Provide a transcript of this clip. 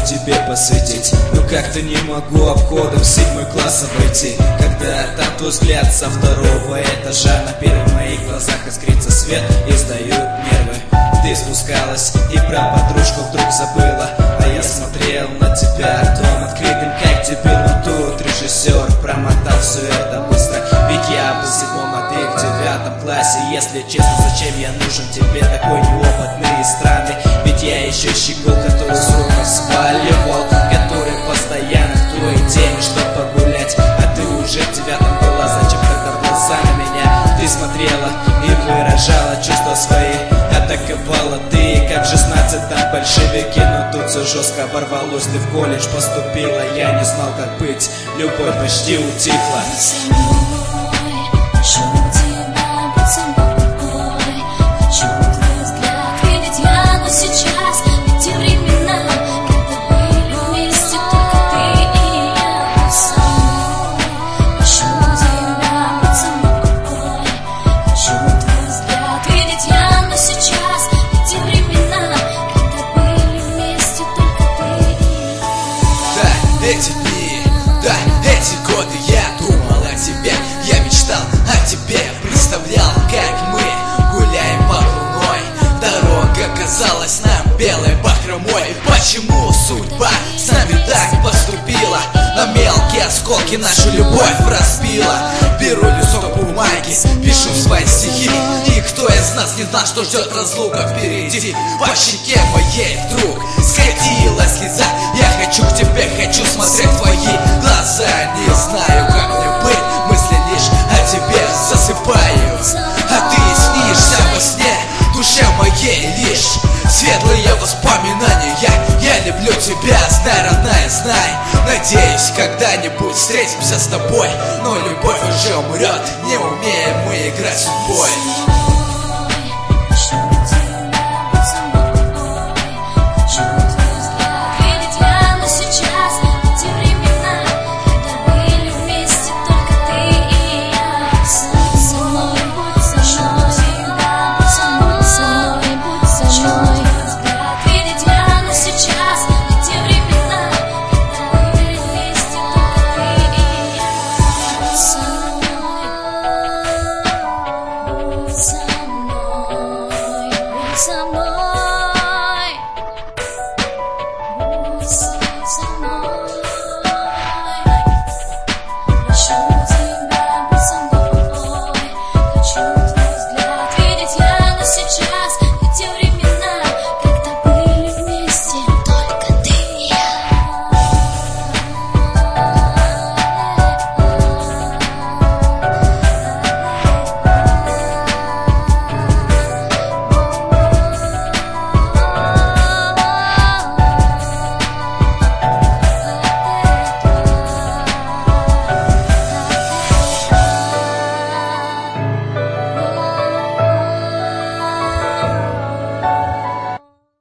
тебе посвятить, но как-то не могу обходом 7 класс обойти. Когда там твой взгляд со 2-го этажа, на первых моих глазах искрится свет и сдают нервы. Ты спускалась и про подружку вдруг забыла, а я смотрел на тебя ртом открытым, как дебил. Но тут режиссер промотал все это быстро, ведь я был седьмом, а ты в 9 классе. Если честно, зачем я нужен тебе, такой неопытный и странный? Ведь я еще щегол, который с рукой сваливал, который постоянно в твоей теме, чтоб погулять. А ты уже в 9 была, зачем тогда в глаза на меня ты смотрела и выражала чувства свои? Атаковала ты, как в 16-м большевики, но тут все жестко оборвалось. Ты в колледж поступила, я не знал, как быть, любовь почти утихла. Эти дни, да, эти годы я думал о тебе, я мечтал о тебе, представлял, как мы гуляем под луной. Дорога казалась нам белой бахромой. Почему судьба с нами так поступила? На мелкие осколки нашу любовь разбила. Беру листок бумаги, пишу свои стихи, и кто из нас не знал, что ждет разлука впереди? По щеке моей вдруг скатилась слеза. Я хочу к тебе, хочу смотреть в твои глаза. Не знаю, как мне быть, мысли лишь о тебе засыпаю, а ты снишься во сне душе моей лишь светлые воспоминания. Я люблю тебя, знай, родная, знай. Надеюсь, когда-нибудь встретимся с тобой, но любовь уже умрет, не умеем мы играть судьбой.